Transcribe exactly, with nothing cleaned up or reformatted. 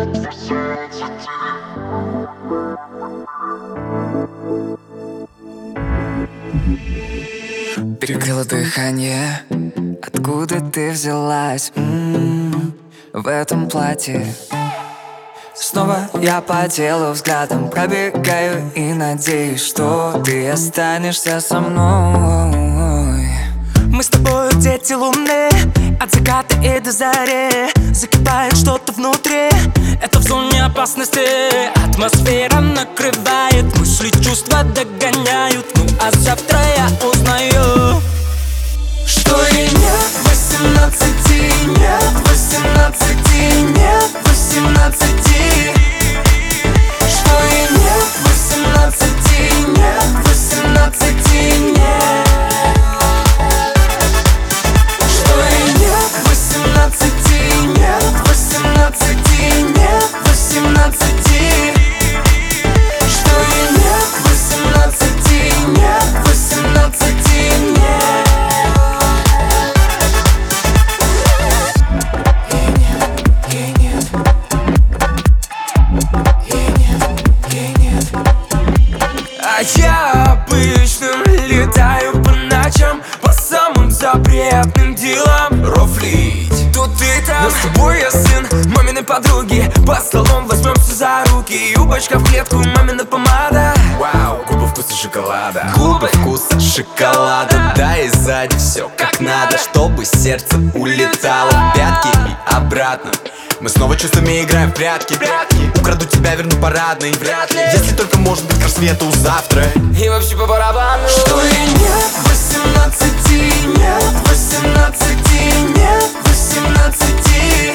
Перекрыло дыхание. Откуда ты взялась м-м, в этом платье? Снова я по телу взглядом пробегаю и надеюсь, что ты останешься со мной. Мы с тобой дети луны, от заката и до зари. Закипает что-то внутри, это в зоне опасности. Атмосфера накрывает, мысли, чувства догоняют. Ну а завтра я узнаю, что и нет восемнадцати, нет восемнадцати, нет восемнадцати. Что и нет восемнадцати, нет восемнадцати, нет. Что и нет восемнадцати, нет восемнадцати, нет восемнадцати. Что и нет восемнадцати, нет восемнадцати, нет. а я обычным летаю по ночам, по самым запретным делам рофлить. Тут и там, но с тобой я сын маминой подруги. По столом возьмемся за руки, юбочка в клетку, мамина помада. Вау, губы вкуса шоколада. Губы вкуса шоколада. Да и сзади все как надо, чтобы сердце улетало в пятки и обратно. Мы снова чувствами играем в прятки. Украду тебя, верну парадный. Вряд ли, если только может быть к рассвету завтра. И вообще по барабану. Что и нет восемнадцати, нет восемнадцати, нет восемнадцати.